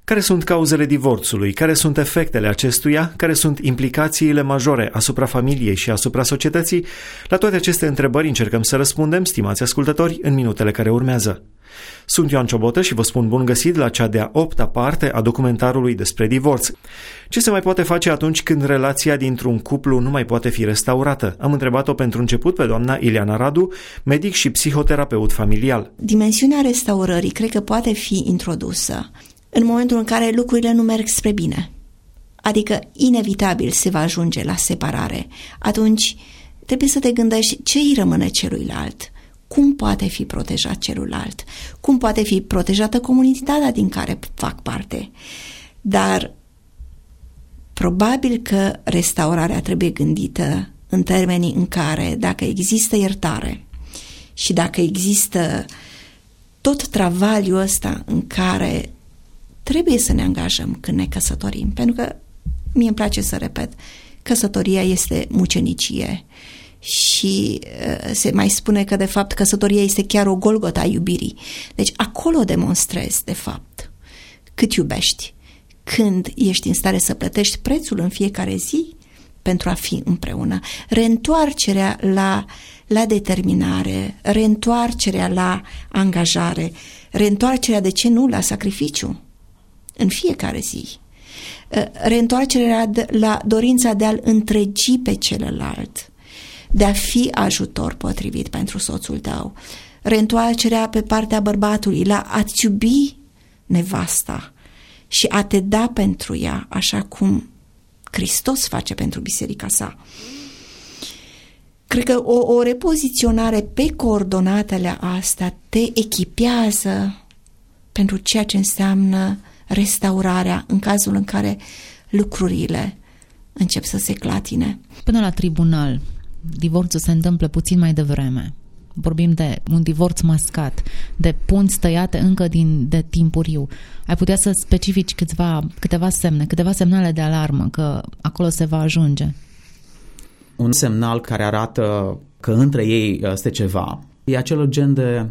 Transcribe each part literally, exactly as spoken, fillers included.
Care sunt cauzele divorțului? Care sunt efectele acestuia? Care sunt implicațiile majore asupra familiei și asupra societății? La toate aceste întrebări încercăm să răspundem, stimați ascultători, în minutele care urmează. Sunt Ioan Ciobotă și vă spun bun găsit la cea de-a opta parte a documentarului despre divorț. Ce se mai poate face atunci când relația dintr-un cuplu nu mai poate fi restaurată? Am întrebat-o pentru început pe doamna Ileana Radu, medic și psihoterapeut familial. Dimensiunea restaurării cred că poate fi introdusă în momentul în care lucrurile nu merg spre bine. Adică inevitabil se va ajunge la separare. Atunci trebuie să te gândești ce îi rămâne celuilalt. Cum poate fi protejat celălalt? Cum poate fi protejată comunitatea din care fac parte? Dar probabil că restaurarea trebuie gândită în termenii în care, dacă există iertare și dacă există tot travaliul ăsta în care trebuie să ne angajăm când ne căsătorim, pentru că mie îmi place să repet, căsătoria este mucenicie. Și uh, se mai spune că de fapt căsătoria este chiar o Golgota a iubirii. Deci acolo demonstrezi de fapt cât iubești, când ești în stare să plătești prețul în fiecare zi pentru a fi împreună. Reîntoarcerea la, la determinare, reîntoarcerea la angajare, reîntoarcerea, de ce nu, la sacrificiu în fiecare zi. Uh, reîntoarcerea la dorința de a-l întregi pe celălalt, de a fi ajutor potrivit pentru soțul tău, reîntoarcerea pe partea bărbatului la a-ți iubi nevasta și a te da pentru ea, așa cum Hristos face pentru biserica sa. Cred că o, o repoziționare pe coordonatele astea te echipează pentru ceea ce înseamnă restaurarea în cazul în care lucrurile încep să se clatine. Până la tribunal, divorțul se întâmplă puțin mai devreme. Vorbim de un divorț mascat, de punți tăiate încă din, de timpuriu. Ai putea să specifici câteva, câteva semne, câteva semnale de alarmă că acolo se va ajunge? Un semnal care arată că între ei este ceva e acel gen de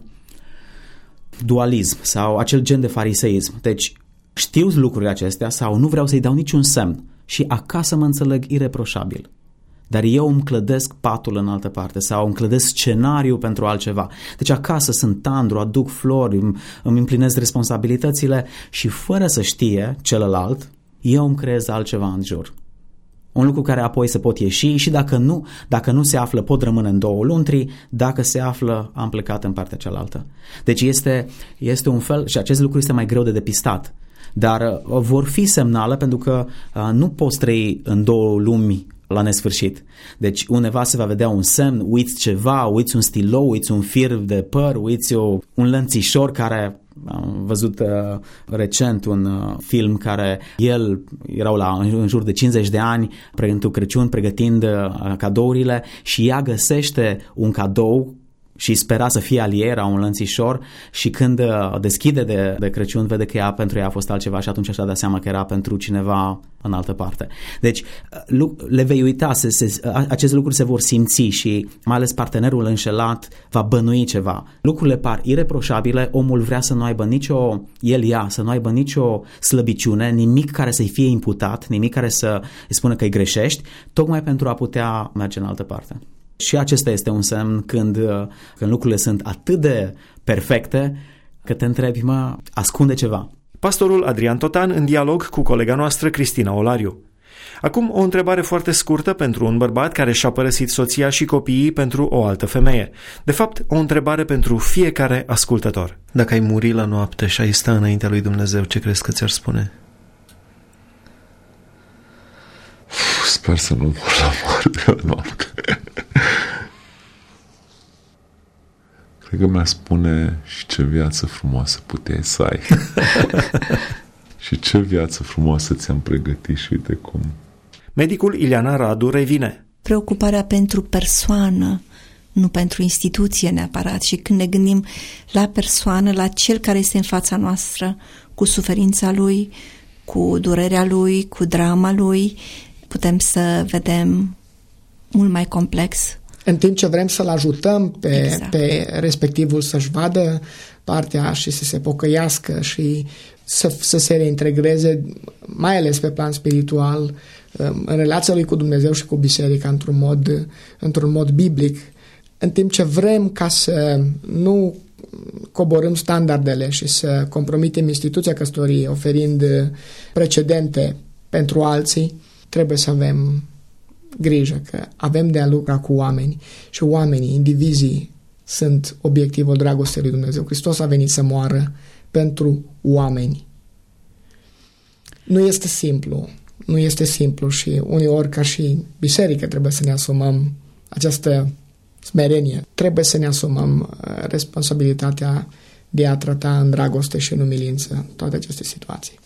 dualism sau acel gen de fariseism. Deci știu lucrurile acestea sau nu vreau să-i dau niciun semn și acasă mă înțeleg ireproșabil. Dar eu îmi clădesc patul în altă parte sau îmi clădesc scenariu pentru altceva. Deci acasă sunt tandru, aduc flori, îmi, îmi împlinesc responsabilitățile și fără să știe celălalt, eu îmi creez altceva în jur. Un lucru care apoi se pot ieși și dacă nu, dacă nu se află, pot rămâne în două luntri, dacă se află, am plecat în partea cealaltă. Deci este, este un fel, și acest lucru este mai greu de depistat, dar uh, vor fi semnale pentru că uh, nu poți trăi în două lumi la nesfârșit. Deci undeva se va vedea un semn, uiți ceva, uiți un stilou, uiți un fir de păr, uiți o, un lănțișor care... Am văzut uh, recent un uh, film care el erau la în jur de cincizeci de ani pentru Crăciun pregătind uh, cadourile și ea găsește un cadou și spera să fie aliera, un lănțișor și când uh, deschide de, de Crăciun vede că ea, pentru ea a fost altceva și atunci și-a dat seama că era pentru cineva în altă parte. Deci uh, le vei uita, se, se, uh, aceste lucruri se vor simți și mai ales partenerul înșelat va bănui ceva. Lucrurile par ireproșabile, omul vrea să nu aibă nicio, el ea, să nu aibă nicio slăbiciune, nimic care să-i fie imputat, nimic care să îi spună că îi greșești, tocmai pentru a putea merge în altă parte. Și acesta este un semn când, când lucrurile sunt atât de perfecte că te întrebi, mă, ascunde ceva. Pastorul Adrian Totan în dialog cu colega noastră Cristina Olariu. Acum o întrebare foarte scurtă pentru un bărbat care și-a părăsit soția și copiii pentru o altă femeie. De fapt, o întrebare pentru fiecare ascultător. Dacă ai muri la noapte și ai sta înaintea lui Dumnezeu, ce crezi că ți-ar spune? Sper să nu mor la moarte la noapte. Cred că mi-a spune și ce viață frumoasă puteai să ai. Și ce viață frumoasă ți-am pregătit și uite cum. Medicul Ileana Radu revine. Preocuparea pentru persoană, nu pentru instituție neapărat. Și când ne gândim la persoană, la cel care este în fața noastră, cu suferința lui, cu durerea lui, cu drama lui, putem să vedem mult mai complex. În timp ce vrem să-l ajutăm pe, exact. pe respectivul să-și vadă partea și să se pocăiască și să, să se reintegreze, mai ales pe plan spiritual, în relația lui cu Dumnezeu și cu biserica într-un mod, într-un mod biblic, în timp ce vrem ca să nu coborâm standardele și să compromitem instituția căsătoriei oferind precedente pentru alții, trebuie să avem grijă că avem de a lucra cu oameni și oamenii, indivizii, sunt obiectivul dragostei lui Dumnezeu. Hristos a venit să moară pentru oameni. Nu este simplu, nu este simplu și uneori ca și biserică trebuie să ne asumăm această smerenie. Trebuie să ne asumăm responsabilitatea de a trata în dragoste și în umilință toate aceste situații.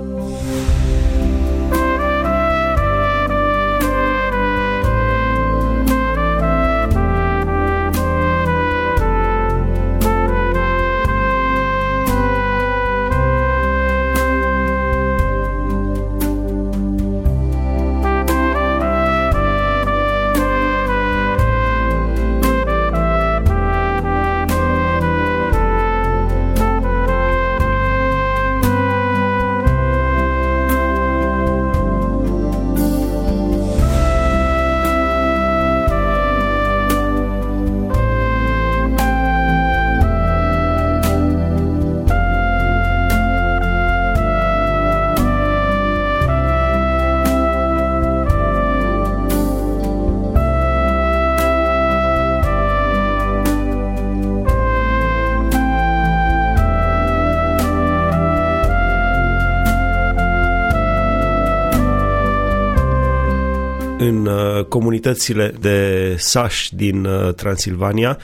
În comunitățile de sași din Transilvania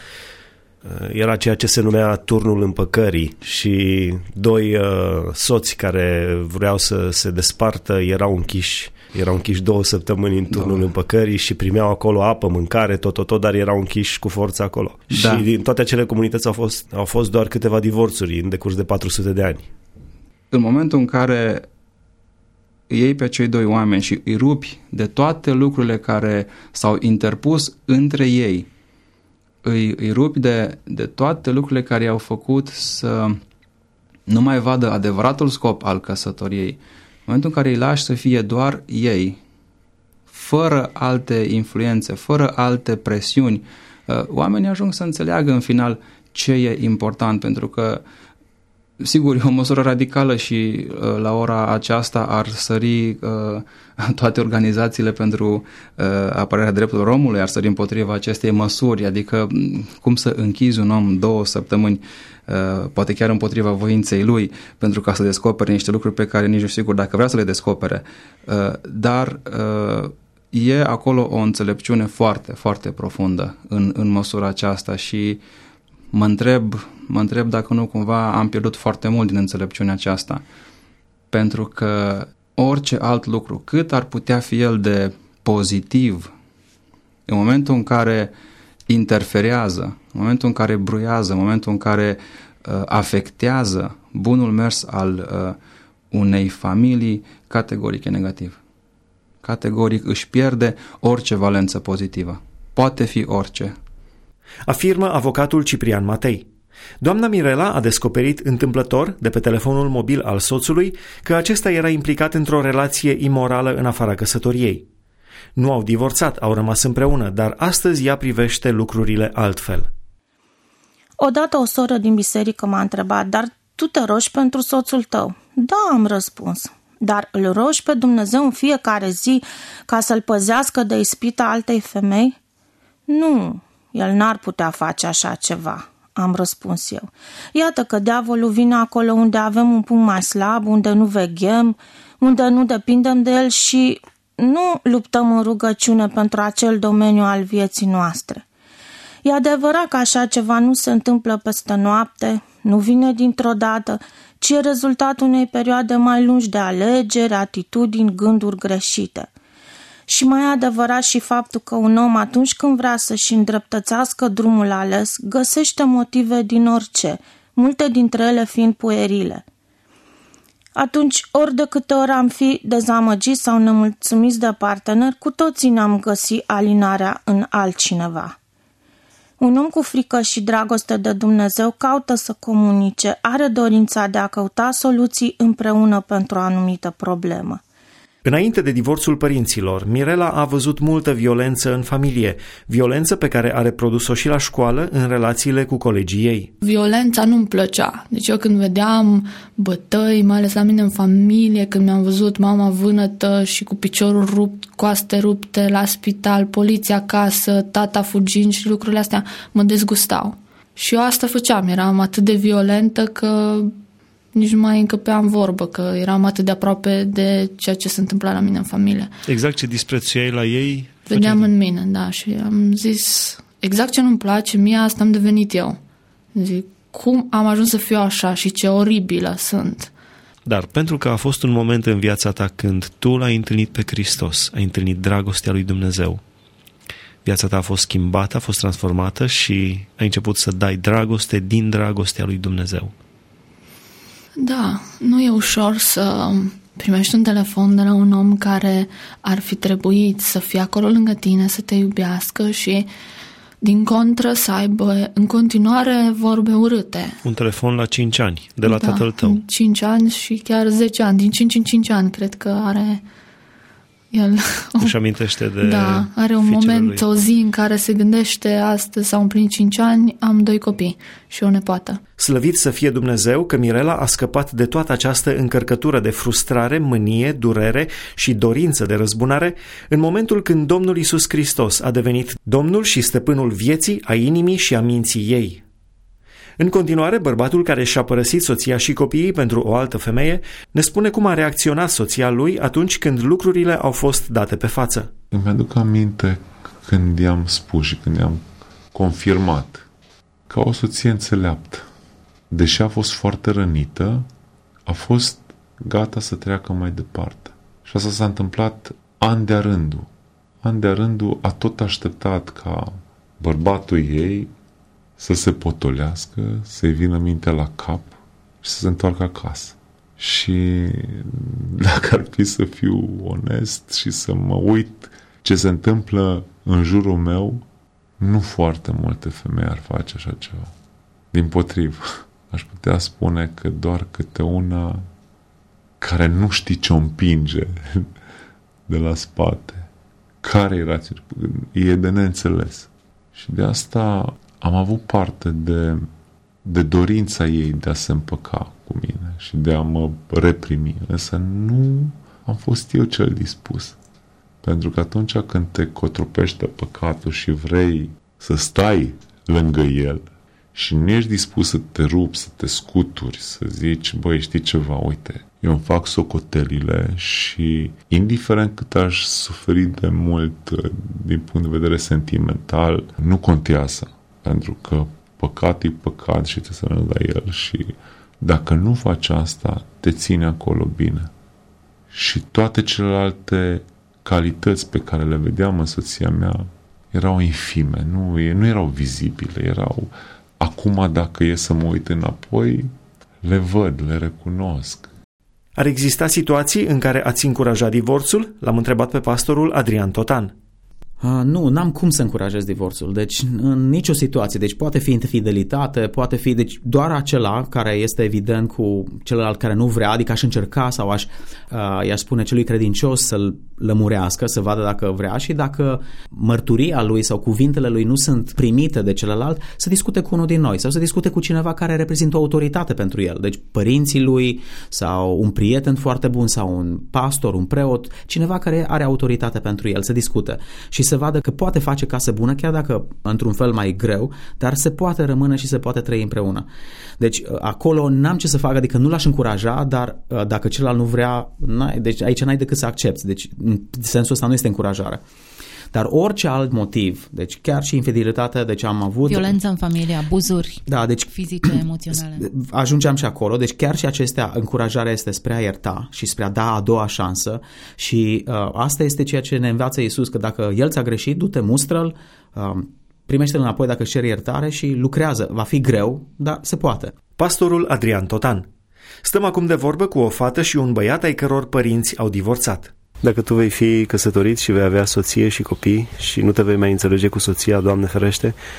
era ceea ce se numea turnul împăcării și doi soți care vreau să se despartă erau închiși. Erau închiși două săptămâni în turnul da. împăcării și primeau acolo apă, mâncare, tot, tot, tot, dar erau închiși cu forță acolo. Da. Și din toate acele comunități au fost, au fost doar câteva divorțuri în decurs de patru sute de ani. În momentul în care iei pe cei doi oameni și îi rupi de toate lucrurile care s-au interpus între ei, îi, îi rupi de, de toate lucrurile care i-au făcut să nu mai vadă adevăratul scop al căsătoriei, în momentul în care îi lași să fie doar ei, fără alte influențe, fără alte presiuni, oamenii ajung să înțeleagă în final ce e important, pentru că sigur, e o măsură radicală și uh, la ora aceasta ar sări uh, toate organizațiile pentru uh, apărarea drepturilor omului, ar sări împotriva acestei măsuri, adică cum să închizi un om două săptămâni, uh, poate chiar împotriva voinței lui, pentru ca să descopere niște lucruri pe care nici nu știu sigur dacă vrea să le descopere. Uh, dar uh, e acolo o înțelepciune foarte, foarte profundă în, în măsura aceasta și mă întreb, mă întreb dacă nu cumva am pierdut foarte mult din înțelepciunea aceasta, pentru că orice alt lucru, cât ar putea fi el de pozitiv, în momentul în care interferează, în momentul în care bruiază, în momentul în care uh, afectează bunul mers al uh, unei familii, categoric e negativ. Categoric își pierde orice valență pozitivă. Poate fi orice. Afirmă avocatul Ciprian Matei. Doamna Mirela a descoperit întâmplător, de pe telefonul mobil al soțului, că acesta era implicat într-o relație imorală în afara căsătoriei. Nu au divorțat, au rămas împreună, dar astăzi ea privește lucrurile altfel. Odată o soră din biserică m-a întrebat, dar tu te rogi pentru soțul tău? Da, am răspuns. Dar îl rogi pe Dumnezeu în fiecare zi ca să-l păzească de ispita altei femei? Nu, el n-ar putea face așa ceva, am răspuns eu. Iată că diavolul vine acolo unde avem un punct mai slab, unde nu veghem, unde nu depindem de el și nu luptăm în rugăciune pentru acel domeniu al vieții noastre. E adevărat că așa ceva nu se întâmplă peste noapte, nu vine dintr-o dată, ci e rezultatul unei perioade mai lungi de alegeri, atitudini, gânduri greșite. Și mai e adevărat și faptul că un om, atunci când vrea să-și îndreptățească drumul ales, găsește motive din orice, multe dintre ele fiind puerile. Atunci, ori de câte ori am fi dezamăgiți sau nemulțumiți de partener, cu toții ne-am găsit alinarea în altcineva. Un om cu frică și dragoste de Dumnezeu caută să comunice, are dorința de a căuta soluții împreună pentru o anumită problemă. Înainte de divorțul părinților, Mirela a văzut multă violență în familie, violență pe care a reprodus-o și la școală în relațiile cu colegii ei. Violența nu-mi plăcea. Deci eu când vedeam bătăi, mai ales la mine în familie, când mi-am văzut mama vânătă și cu piciorul rupt, coaste rupte la spital, poliția acasă, tata fugind și lucrurile astea, mă dezgustau. Și eu asta făceam, eram atât de violentă că nici nu mai încăpeam vorbă, că eram atât de aproape de ceea ce se întâmpla la mine în familie. Exact ce disprețuiai la ei? Vedeam făceai... în mine, da, și am zis, exact ce nu-mi place, mie asta am devenit eu. Zic, cum am ajuns să fiu așa și ce oribilă sunt. Dar pentru că a fost un moment în viața ta când tu l-ai întâlnit pe Hristos, ai întâlnit dragostea lui Dumnezeu, viața ta a fost schimbată, a fost transformată și ai început să dai dragoste din dragostea lui Dumnezeu. Da, nu e ușor să primești un telefon de la un om care ar fi trebuit să fie acolo lângă tine, să te iubească și, din contră, să aibă în continuare vorbe urâte. Un telefon la cinci ani, de la da, tatăl tău. cinci ani și chiar zece ani, din cinci în cinci ani, cred că are... El, își amintește de da, are un moment, lui. O zi în care se gândește astăzi s-au împlinit cinci ani, am doi copii și o nepoată. Slăvit să fie Dumnezeu că Mirela a scăpat de toată această încărcătură de frustrare, mânie, durere și dorință de răzbunare în momentul când Domnul Iisus Hristos a devenit Domnul și stăpânul vieții, a inimii și a minții ei. În continuare, bărbatul care și-a părăsit soția și copiii pentru o altă femeie ne spune cum a reacționat soția lui atunci când lucrurile au fost date pe față. Îmi aduc aminte când i-am spus și când i-am confirmat ca o soție înțeleaptă. Deși a fost foarte rănită, a fost gata să treacă mai departe. Și asta s-a întâmplat an de-a rândul. An de-a rândul a tot așteptat ca bărbatul ei să se potolească, să-i vină mintea la cap și să se întoarcă acasă. Și dacă ar fi să fiu onest și să mă uit ce se întâmplă în jurul meu, nu foarte multe femei ar face așa ceva. Dimpotrivă, aș putea spune că doar câte una care nu știi ce o împinge de la spate. Care era? E de neînțeles. Și de asta am avut parte de, de dorința ei de a se împăca cu mine și de a mă reprimi. Însă nu am fost eu cel dispus. Pentru că atunci când te cotropește păcatul și vrei să stai lângă el și nu ești dispus să te rupi, să te scuturi, să zici, băi, știi ceva, uite, eu îmi fac socotelile și indiferent cât aș suferi de mult din punct de vedere sentimental, nu contează. Pentru că păcat e păcat și te să rămâi la el și dacă nu faci asta, te ține acolo bine. Și toate celelalte calități pe care le vedeam în soția mea erau infime, nu, nu erau vizibile, erau... Acum, dacă e să mă uit înapoi, le văd, le recunosc. Ar exista situații în care ați încurajat divorțul? L-am întrebat pe pastorul Adrian Totan. Uh, nu, n-am cum să încurajez divorțul, deci în nicio situație, deci poate fi infidelitate, poate fi deci doar acela care este evident cu celălalt care nu vrea, adică aș încerca sau aș, uh, i-aș spune celui credincios să-l lămurească, să vadă dacă vrea și dacă mărturia lui sau cuvintele lui nu sunt primite de celălalt, să discute cu unul din noi sau să discute cu cineva care reprezintă o autoritate pentru el, deci părinții lui sau un prieten foarte bun sau un pastor, un preot, cineva care are autoritate pentru el, să discute și să vadă că poate face casă bună, chiar dacă într-un fel mai greu, dar se poate rămâne și se poate trăi împreună. Deci acolo n-am ce să fac, adică nu l-aș încuraja, dar dacă celălalt nu vrea, n-ai, deci aici n-ai decât să accepti. Deci în sensul ăsta nu este încurajare. Dar orice alt motiv, deci chiar și infidelitatea, deci am avut... Violență în familie, abuzuri da, deci, fizice, emoționale. Ajungeam și acolo, deci chiar și acestea, încurajarea este spre a ierta și spre a da a doua șansă și uh, asta este ceea ce ne învață Iisus, că dacă El ți-a greșit, du-te, mustră-l, uh, primește-l înapoi dacă își cere iertare și lucrează. Va fi greu, dar se poate. Pastorul Adrian Totan. Stăm acum de vorbă cu o fată și un băiat ai căror părinți au divorțat. Dacă tu vei fi căsătorit și vei avea soție și copii și nu te vei mai înțelege cu soția, Doamne ferește,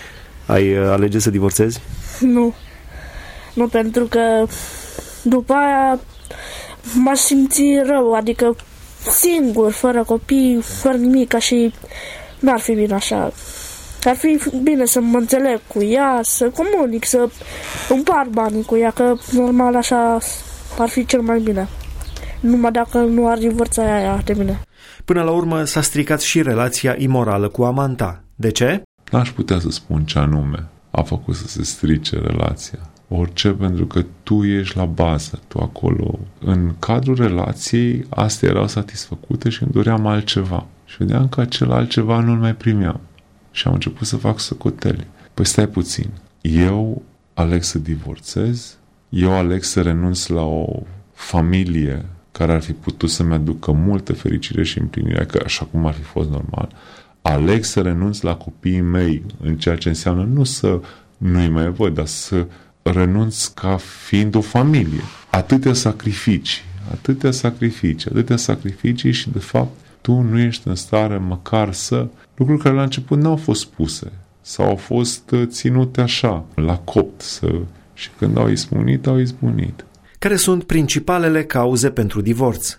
Ai alege să divorțezi? Nu. Nu, pentru că după aia m-aș simți rău, adică singur, fără copii, fără nimic, ca și n-ar fi bine așa. Ar fi bine să mă înțeleg cu ea, să comunic, să împart banii cu ea, că normal așa ar fi cel mai bine. Numai dacă nu ar divorța aia de mine. Până la urmă s-a stricat și relația imorală cu amanta. De ce? N-aș putea să spun ce anume a făcut să se strice relația. Orice, pentru că tu ești la bază, tu acolo. În cadrul relației, astea erau satisfăcute și îmi doream altceva. Și vedeam că acel altceva nu-l mai primeam. Și am început să fac socoteli. Păi stai puțin. Eu aleg să divorțez, eu aleg să renunț la o familie care ar fi putut să-mi aducă multă fericire și împlinire, că așa cum ar fi fost normal. Aleg să renunț la copiii mei, în ceea ce înseamnă nu să nu-i mai văd, dar să renunț ca fiind o familie. Atâtea sacrificii, atâtea sacrificii, atâtea sacrificii și de fapt tu nu ești în stare măcar să... Lucruri care la început n-au fost spuse sau au fost ținute așa, la copt, să... și când au izbunit, au izbunit. Care sunt principalele cauze pentru divorț?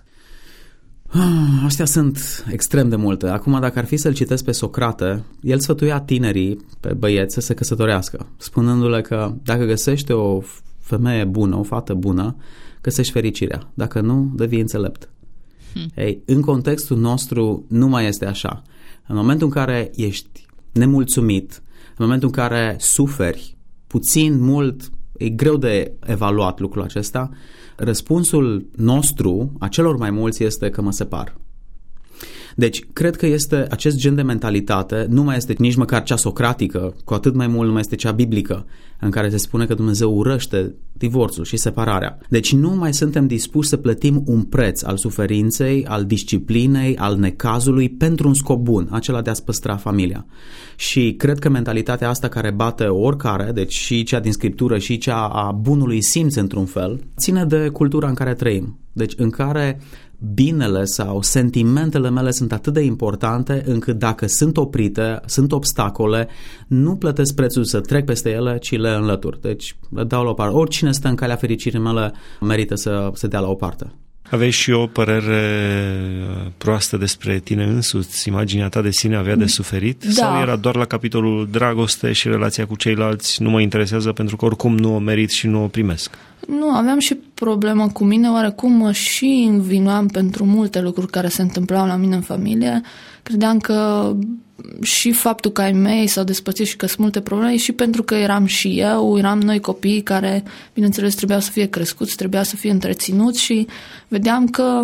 Astea sunt extrem de multe. Acum, dacă ar fi să-l citesc pe Socrate, el sfătuia tinerii, pe băieți, să se căsătorească, spunându-le că dacă găsești o femeie bună, o fată bună, găsești fericirea. Dacă nu, devii înțelept. Hmm. Ei, în contextul nostru nu mai este așa. În momentul în care ești nemulțumit, în momentul în care suferi puțin, mult, e greu de evaluat lucrul acesta, răspunsul nostru, a celor mai mulți, este că mă separ. Deci, cred că este acest gen de mentalitate, nu mai este nici măcar cea socratică, cu atât mai mult nu mai este cea biblică, în care se spune că Dumnezeu urăște divorțul și separarea. Deci nu mai suntem dispuși să plătim un preț al suferinței, al disciplinei, al necazului pentru un scop bun, acela de a-ți păstra familia. Și cred că mentalitatea asta care bate oricare, deci și cea din Scriptură și cea a bunului simț într-un fel, ține de cultura în care trăim. Deci în care binele sau sentimentele mele sunt atât de importante încât dacă sunt oprite, sunt obstacole, nu plătesc prețul să trec peste ele, ci le înlătur. Deci le dau la o parte. Oricine stă în calea fericirii mele merită să se dea la o parte. Aveai și o părere proastă despre tine însuți? Imaginea ta de sine avea de suferit? Da. Sau era doar la capitolul dragoste și relația cu ceilalți nu mă interesează pentru că oricum nu o merit și nu o primesc? Nu, aveam și problemă cu mine, oarecum mă și învinuam pentru multe lucruri care se întâmplau la mine în familie. Credeam că și faptul că ai mei s-au despărțit și că sunt multe probleme și pentru că eram și eu, eram noi copii care, bineînțeles, trebuiau să fie crescuți, trebuiau să fie întreținuți și vedeam că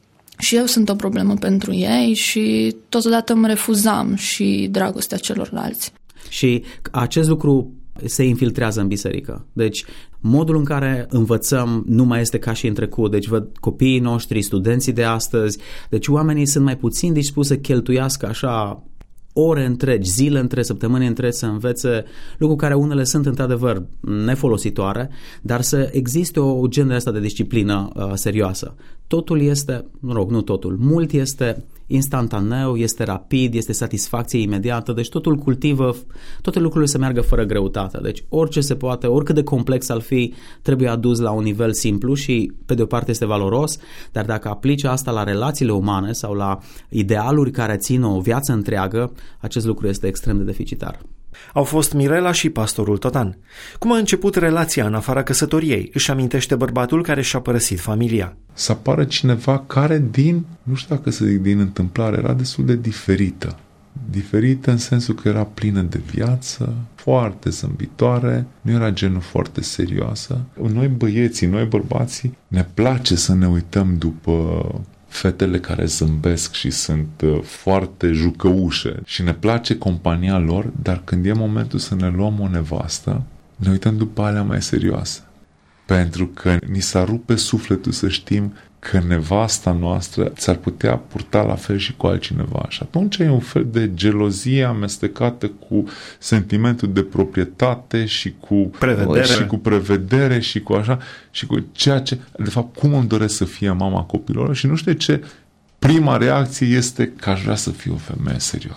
și eu sunt o problemă pentru ei și totodată îmi refuzam și dragostea celorlalți. Și acest lucru se infiltrează în biserică. Deci modul în care învățăm nu mai este ca și în trecut. Deci văd copiii noștri, studenții de astăzi, deci oamenii sunt mai puțin dispuși să cheltuiască așa ore întregi, zile întregi, săptămâni întregi să învețe lucruri care unele sunt într-adevăr nefolositoare, dar să existe o genere asta de disciplină uh, serioasă. Totul este, mă rog, nu totul, mult este instantaneu, este rapid, este satisfacție imediată, deci totul cultivă, toate lucrurile să meargă fără greutate. Deci orice se poate, oricât de complex ar fi, trebuie adus la un nivel simplu și pe de o parte este valoros, dar dacă aplici asta la relațiile umane sau la idealuri care țin o viață întreagă, acest lucru este extrem de deficitar. Au fost Mirela și pastorul Totan. Cum a început relația în afara căsătoriei? Își amintește bărbatul care și-a părăsit familia. Să apară cineva care din, nu știu dacă să zic din întâmplare, era destul de diferită. Diferită în sensul că era plină de viață, foarte zâmbitoare, nu era genul foarte serioasă. Noi băieții, noi bărbații, ne place să ne uităm după fetele care zâmbesc și sunt foarte jucăușe și ne place compania lor, dar când e momentul să ne luăm o nevastă, ne uităm după alea mai serioase. Pentru că ni s-a rupe sufletul să știm că nevasta noastră ți-ar putea purta la fel și cu altcineva. Și atunci e un fel de gelozie amestecată cu sentimentul de proprietate și cu prevedere și cu, prevedere, și cu așa, și cu ceea ce, de fapt, cum îmi doresc să fie mama copilor și nu știu ce, prima reacție este că aș vrea să fiu o femeie serioasă.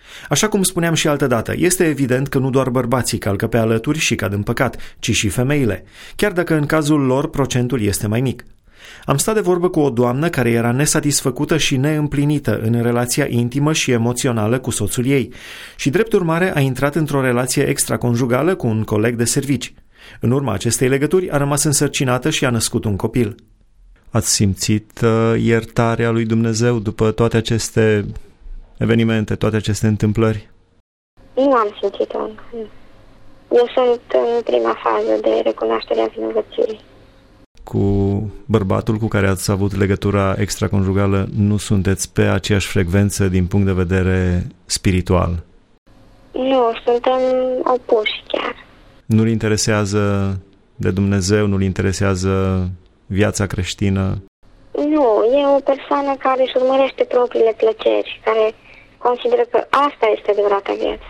Așa cum spuneam și altădată, este evident că nu doar bărbații calcă pe alături și cad în păcat, ci și femeile, chiar dacă în cazul lor procentul este mai mic. Am stat de vorbă cu o doamnă care era nesatisfăcută și neîmplinită în relația intimă și emoțională cu soțul ei și, drept urmare, a intrat într-o relație extraconjugală cu un coleg de servici. În urma acestei legături a rămas însărcinată și a născut un copil. Ați simțit uh, iertarea lui Dumnezeu după toate aceste evenimente, toate aceste întâmplări? Nu am simțit-o. Eu sunt în prima fază de recunoaștere a vinovăției. Cu bărbatul cu care ați avut legătura extraconjugală nu sunteți pe aceeași frecvență din punct de vedere spiritual? Nu, suntem opuși chiar. Nu-l interesează de Dumnezeu, nu-l interesează viața creștină? Nu, e o persoană care își urmărește propriile plăceri, care consideră că asta este adevărata viață.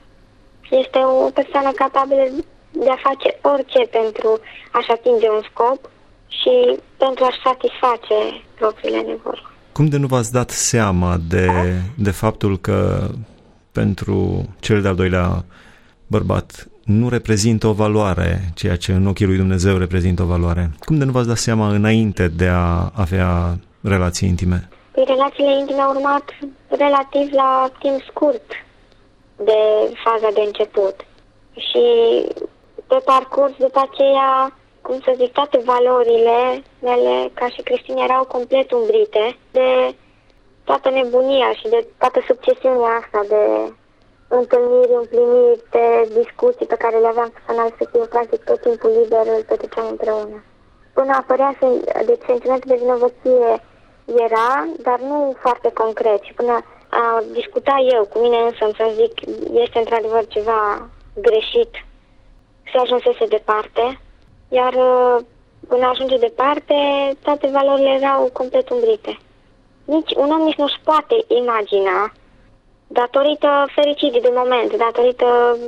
Este o persoană capabilă de a face orice pentru a-și atinge un scop și pentru a-și satisface propriile nevoi. Cum de nu v-ați dat seama de, de faptul că pentru cel de-al doilea bărbat nu reprezintă o valoare, ceea ce în ochii lui Dumnezeu reprezintă o valoare? Cum de nu v-ați dat seama înainte de a avea relații intime? Păi relațiile intime au urmat relativ la timp scurt de faza de început. Și pe parcurs, după aceea, cum să zic, toate valorile mele ca și creștini erau complet umbrite de toată nebunia și de toată succesiunea asta de întâlniri împlinite, discuții pe care le aveam cu soțul respectiv, practic tot timpul liber îl petreceam împreună. Până apărea, deci sentimentul de vinovăție era, dar nu foarte concret. Și până a discuta eu cu mine însă să zic, este într-adevăr ceva greșit, se ajunsese departe, iar până ajunge departe, toate valorile erau complet umbrite. Nici, un om nici nu-și poate imagina, datorită fericirii de moment, datorită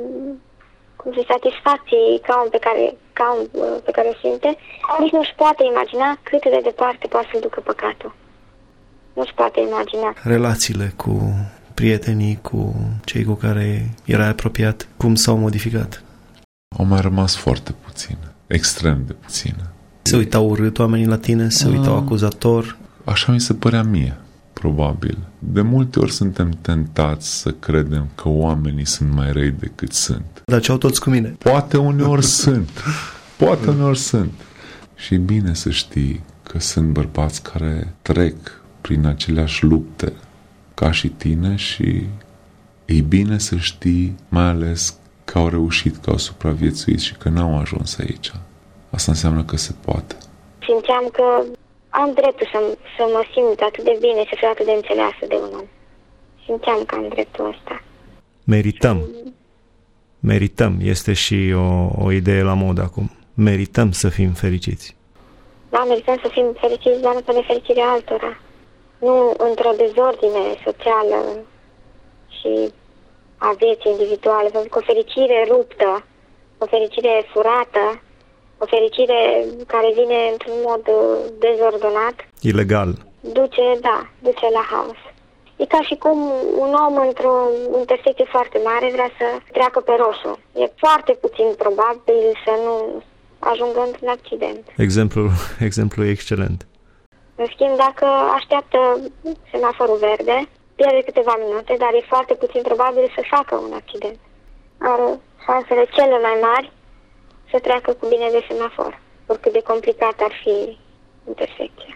cum se satisfacției calm pe care, calm pe care o simte, nici nu-și poate imagina cât de departe poate să-l ducă păcatul. Nu-și poate imagina. Relațiile cu prietenii, cu cei cu care erai apropiat, cum s-au modificat? Au mai rămas foarte puține, extrem de puține. Se uitau urât oamenii la tine? Se uitau acuzator? Așa mi se părea mie, probabil. De multe ori suntem tentați să credem că oamenii sunt mai răi decât sunt. Dar ce au toți cu mine? Poate uneori sunt. Poate uneori sunt. Și e bine să știi că sunt bărbați care trec prin aceleași lupte ca și tine și e bine să știi, mai ales că au reușit, că au supraviețuit și că n-au ajuns aici. Asta înseamnă că se poate. Simțeam că am dreptul să, să mă simt atât de bine, să fiu atât de înțeleasă de un om. Simțeam că am dreptul ăsta. Merităm. Merităm. Este și o, o idee la mod acum. Merităm să fim fericiți. Da, merităm să fim fericiți, dar nu pe nefericirea altora. Nu într-o dezordine socială și a vieții individuale, pentru că o fericire ruptă, o fericire furată, o fericire care vine într-un mod dezordonat, ilegal, duce, da, duce la haos. E ca și cum un om într-o intersecție foarte mare vrea să treacă pe roșu. E foarte puțin probabil să nu ajungă într-un accident. Exemplul, exemplul e excelent. În schimb, dacă așteaptă semaforul verde, pierde câteva minute, dar e foarte puțin probabil să facă un accident. Are șansele cele mai mari să treacă cu bine de semafor, oricât de complicat ar fi intersecția.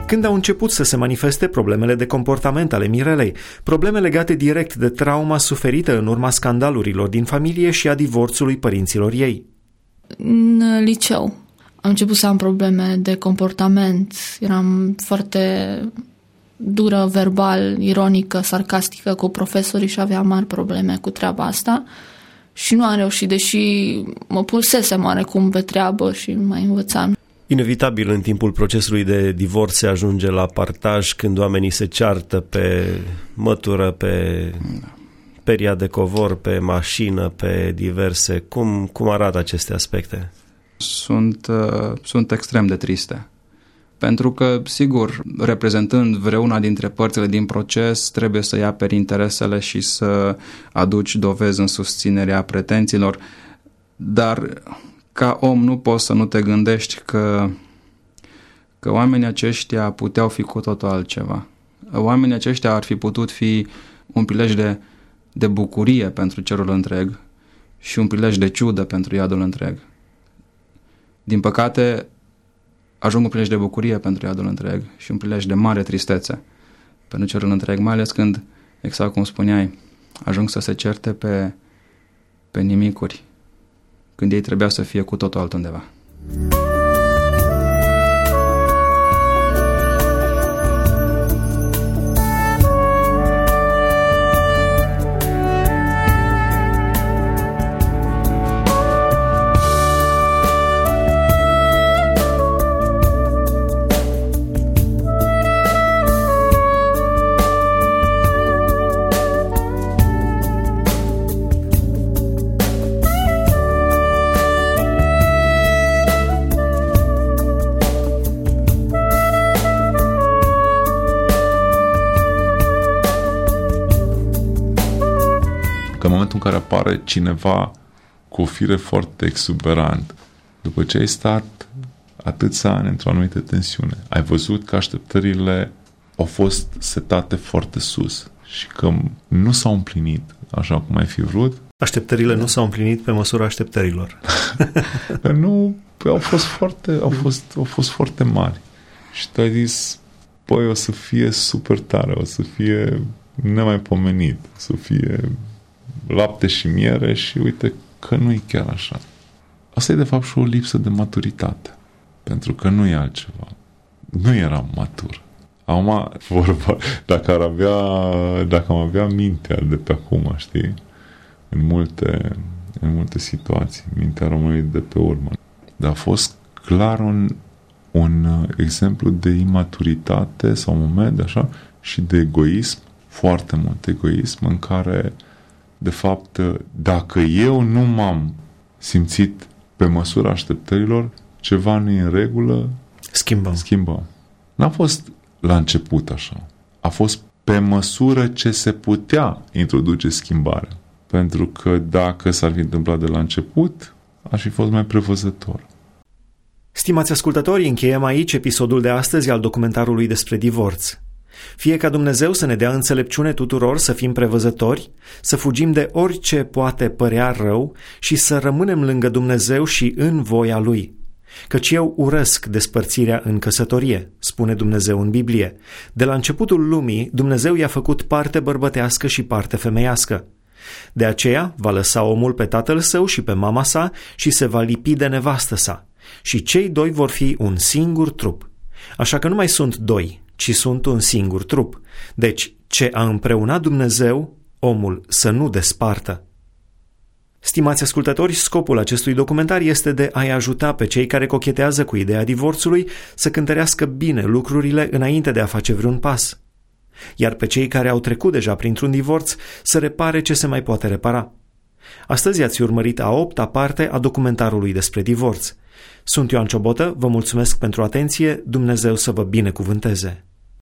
Când au început să se manifeste problemele de comportament ale Mirelei, probleme legate direct de trauma suferită în urma scandalurilor din familie și a divorțului părinților ei? În liceu am început să am probleme de comportament, eram foarte dură, verbal, ironică, sarcastică cu profesorii și aveam mari probleme cu treaba asta și nu am reușit, deși mă pusesem oarecum pe treabă și mai învățam. Inevitabil, în timpul procesului de divorț se ajunge la partaj când oamenii se ceartă pe mătură, pe peria de covor, pe mașină, pe diverse. Cum, cum arată aceste aspecte? Sunt, uh, sunt extrem de triste. Pentru că, sigur, reprezentând vreuna dintre părțile din proces, trebuie să ia pe interesele și să aduci dovezi în susținerea pretențiilor, dar ca om nu poți să nu te gândești că, că oamenii aceștia puteau fi cu totul altceva. Oamenii aceștia ar fi putut fi un prilej de, de bucurie pentru cerul întreg și un prilej de ciudă pentru iadul întreg. Din păcate, ajung un prilej de bucurie pentru iadul întreg și un prilej de mare tristețe pentru cerul întreg, mai ales când, exact cum spuneai, ajung să se certe pe, pe nimicuri, când ei trebuia să fie cu totul altundeva. În momentul în care apare cineva cu o fire foarte exuberant, după ce ai stat atâția ani într-o anumită tensiune, ai văzut că așteptările au fost setate foarte sus și că nu s-au împlinit așa cum ai fi vrut. Așteptările nu s-au împlinit pe măsura așteptărilor. Nu, au fost foarte, au fost, au fost foarte mari. Și tu ai zis, păi, o să fie super tare, o să fie nemaipomenit, o să fie lapte și miere și uite că nu e chiar așa. Asta e de fapt și o lipsă de maturitate, pentru că nu e altceva. Nu eram matur. Acum, vorba, dacă ar avea, dacă am avea mintea de pe acum, știi, în multe, în multe situații, mintea rămâne de pe urmă. Dar a fost clar un, un exemplu de imaturitate sau un moment, așa, și de egoism, foarte mult egoism, în care de fapt, dacă eu nu m-am simțit pe măsura așteptărilor, ceva nu e în regulă, schimbăm. schimbăm. N-a fost la început așa. A fost pe măsură ce se putea introduce schimbarea. Pentru că dacă s-ar fi întâmplat de la început, aș fi fost mai prevăzător. Stimați ascultători, încheiem aici episodul de astăzi al documentarului despre divorț. Fie ca Dumnezeu să ne dea înțelepciune tuturor să fim prevăzători, să fugim de orice poate părea rău și să rămânem lângă Dumnezeu și în voia Lui. Căci eu urăsc despărțirea în căsătorie, spune Dumnezeu în Biblie. De la începutul lumii, Dumnezeu i-a făcut parte bărbătească și parte femeiască. De aceea va lăsa omul pe tatăl său și pe mama sa și se va lipi de nevastă sa. Și cei doi vor fi un singur trup. Așa că nu mai sunt doi, ci sunt un singur trup. Deci, ce a împreunat Dumnezeu, omul să nu despartă. Stimați ascultători, scopul acestui documentar este de a-i ajuta pe cei care cochetează cu ideea divorțului să cântărească bine lucrurile înainte de a face vreun pas. Iar pe cei care au trecut deja printr-un divorț să repare ce se mai poate repara. Astăzi ați urmărit a opta parte a documentarului despre divorț. Sunt Ioan Ciobotă, vă mulțumesc pentru atenție, Dumnezeu să vă binecuvânteze!